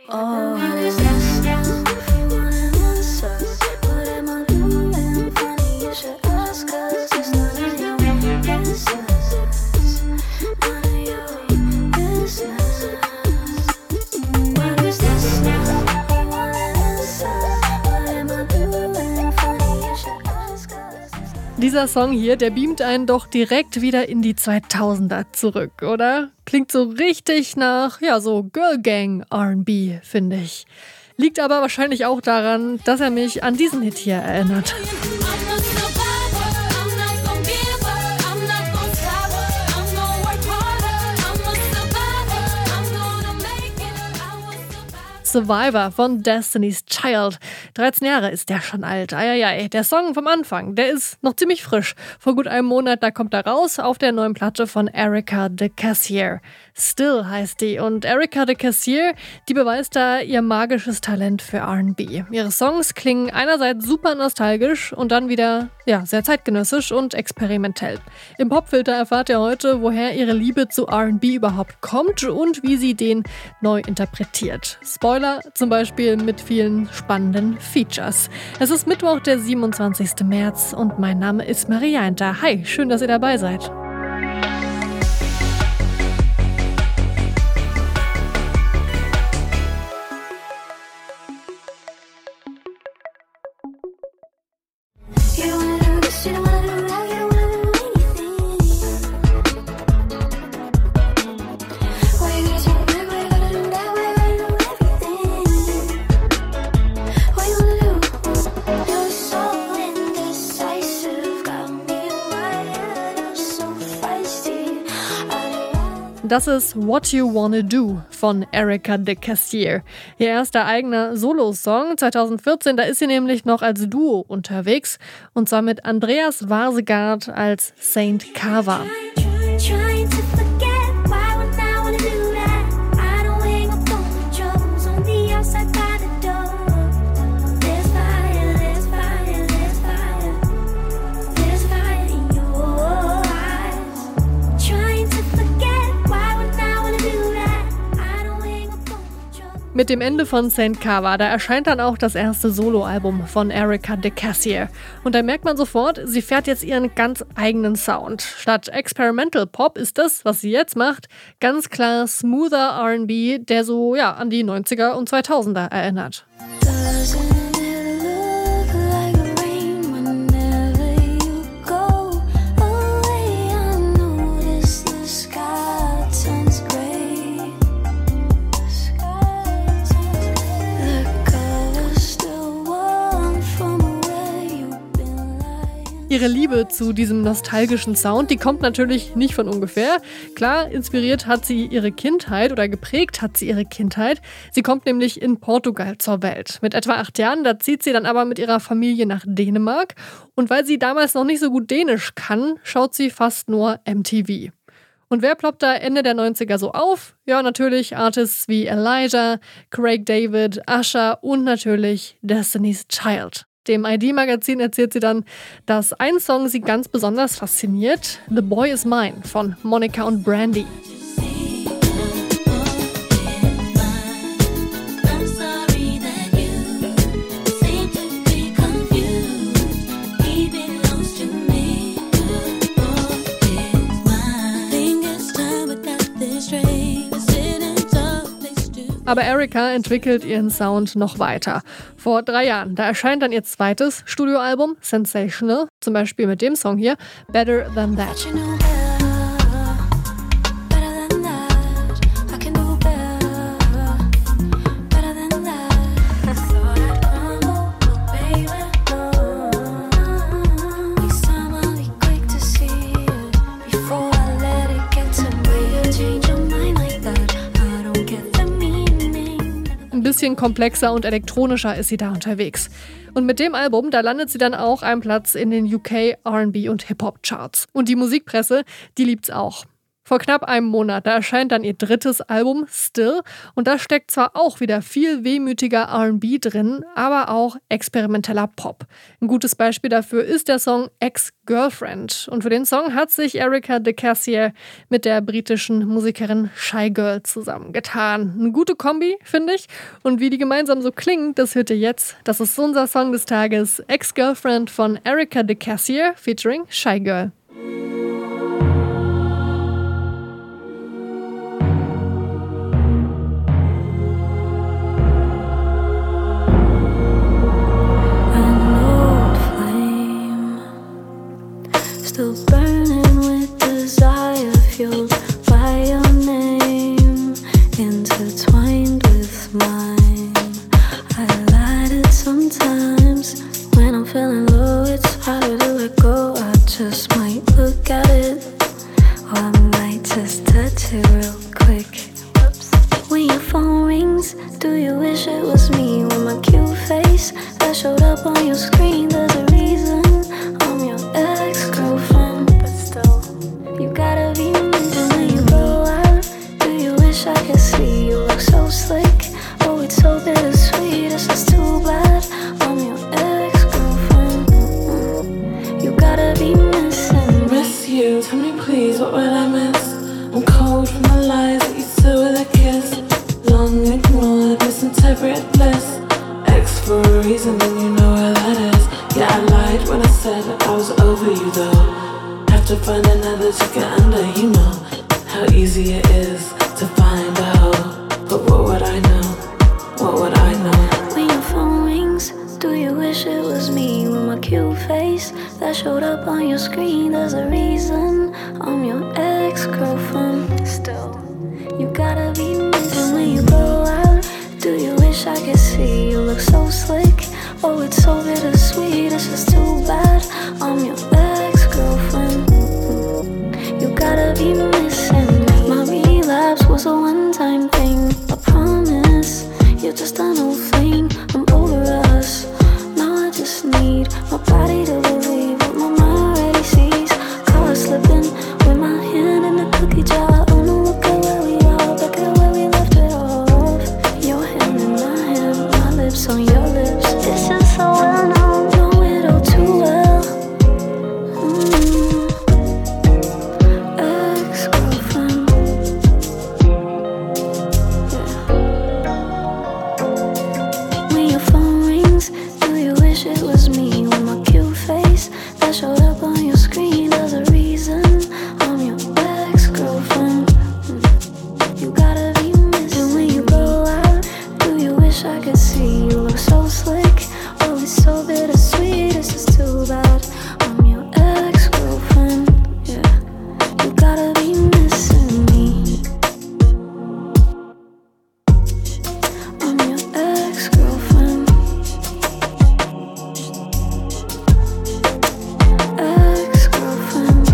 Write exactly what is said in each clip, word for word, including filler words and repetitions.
Dieser Song hier, der beamt einen doch direkt wieder in die zweitausender zurück, oder? Klingt so richtig nach, ja, so Girl Gang R and B, finde ich. Liegt aber wahrscheinlich auch daran, dass er mich an diesen Hit hier erinnert. Survivor von Destiny's Child. dreizehn Jahre ist der schon alt. Eieiei. Der Song vom Anfang, der ist noch ziemlich frisch. Vor gut einem Monat, da kommt er raus auf der neuen Platte von Erika de Cassier. Still heißt die. Und Erika de Cassier, die beweist da ihr magisches Talent für R and B. Ihre Songs klingen einerseits super nostalgisch und dann wieder, ja, sehr zeitgenössisch und experimentell. Im Popfilter erfahrt ihr heute, woher ihre Liebe zu R and B überhaupt kommt und wie sie den neu interpretiert. Spoiler zum Beispiel mit vielen spannenden Features. Es ist Mittwoch, der siebenundzwanzigsten März und mein Name ist Maria Einter. Hi, schön, dass ihr dabei seid. Das ist What You Wanna Do von Erika de Cassier. Ihr erster eigener Solo-Song zweitausendvierzehn, da ist sie nämlich noch als Duo unterwegs und zwar mit Andreas Varsegard als Saint Kava. Mit dem Ende von Saint Kava, da erscheint dann auch das erste Soloalbum von Erika de Cassier. Und da merkt man sofort, sie fährt jetzt ihren ganz eigenen Sound. Statt Experimental Pop ist das, was sie jetzt macht, ganz klar smoother R and B, der so ja an die neunziger und zweitausender erinnert. Ihre Liebe zu diesem nostalgischen Sound, die kommt natürlich nicht von ungefähr. Klar, inspiriert hat sie ihre Kindheit oder geprägt hat sie ihre Kindheit. Sie kommt nämlich in Portugal zur Welt. Mit etwa acht Jahren, da zieht sie dann aber mit ihrer Familie nach Dänemark. Und weil sie damals noch nicht so gut Dänisch kann, schaut sie fast nur M T V. Und wer ploppt da Ende der neunziger so auf? Ja, natürlich Artists wie Elijah, Craig David, Usher und natürlich Destiny's Child. Dem I D-Magazin erzählt sie dann, dass ein Song sie ganz besonders fasziniert, The Boy Is Mine von Monica und Brandy. Aber Erika entwickelt ihren Sound noch weiter. Vor drei Jahren, da erscheint dann ihr zweites Studioalbum, Sensational, zum Beispiel mit dem Song hier, Better Than That. Ein bisschen komplexer und elektronischer ist sie da unterwegs. Und mit dem Album, da landet sie dann auch einen Platz in den U K R and B und Hip-Hop-Charts. Und die Musikpresse, die liebt's auch. Vor knapp einem Monat, da erscheint dann ihr drittes Album Still und da steckt zwar auch wieder viel wehmütiger R and B drin, aber auch experimenteller Pop. Ein gutes Beispiel dafür ist der Song Ex-Girlfriend und für den Song hat sich Erica de Cassier mit der britischen Musikerin Shygirl zusammengetan. Eine gute Kombi, finde ich, und wie die gemeinsam so klingen, das hört ihr jetzt. Das ist unser Song des Tages, Ex-Girlfriend von Erica de Cassier featuring Shygirl. Still burning with desire, fueled by your name, intertwined with mine. I light it sometimes. When I'm feeling low, it's harder to let go. I just might look at it, or I might just touch it real quick. Whoops. When your phone rings, do you wish it was me? With my cute face that showed up on your screen, there's a reason I'm your ex-girlfriend, but still, you gotta be missing when you go out. Do you wish I could see you look so slick? Oh, it's so bittersweet, it's just too bad I'm your ex-girlfriend. Mm-hmm. You gotta be missing me. Miss you, tell me please, what will I miss? I'm cold from the lies that you said with a kiss. Long ignored, misinterpreted bliss. Ex for a reason, and you know where that is. Yeah, I lied when I said I was over you though. Have to find another to get under, you know how easy it is to find a hoe. But what would I know? What would I know? When your phone rings, do you wish it was me? With my cute face that showed up on your screen, there's a reason I'm your ex-girlfriend. Still, you gotta be missing when you go out. Do you wish I could see you look so slick? Oh, it's so bittersweet, it's just too bad I'm your ex-girlfriend. Mm-hmm. You gotta be missing me. My relapse was a one-time thing, I promise. You're just an old flame, I'm over us. Now I just need my body to believe what my mind already sees. Caught slipping with my hand in the cookie jar. Oh no, look at where we are, look at where we left it all off. Your hand in my hand, my lips on your lips. This is so well known, know it all too well. Mm. Ex-girlfriend. Yeah. When your phone rings, do you wish it was me? With my cute face that showed up on your screen, there's a reason I'm your ex-girlfriend. Mm. You gotta be missing when you go out. Do you wish I could see you look so slick? Oh, it's so bittersweet, it's just too bad I'm your ex-girlfriend. Yeah, you gotta be missing me. I'm your ex-girlfriend. Ex-girlfriend.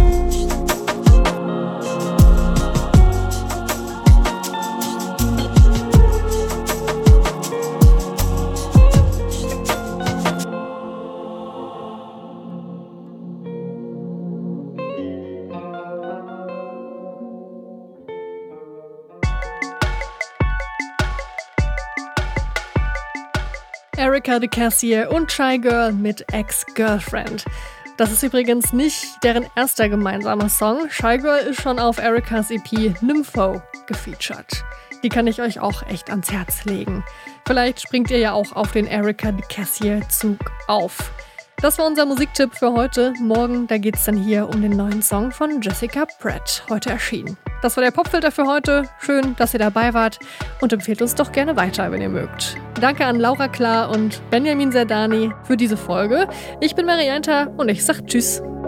Erica de Cassier und Shygirl mit Ex-Girlfriend. Das ist übrigens nicht deren erster gemeinsamer Song. Shygirl ist schon auf Ericas E P Nympho gefeatured. Die kann ich euch auch echt ans Herz legen. Vielleicht springt ihr ja auch auf den Erica de Cassier Zug auf. Das war unser Musiktipp für heute. Morgen, da geht's dann hier um den neuen Song von Jessica Pratt, heute erschienen. Das war der Popfilter für heute. Schön, dass ihr dabei wart und empfehlt uns doch gerne weiter, wenn ihr mögt. Danke an Laura Klar und Benjamin Zerdani für diese Folge. Ich bin Marianta und ich sag Tschüss.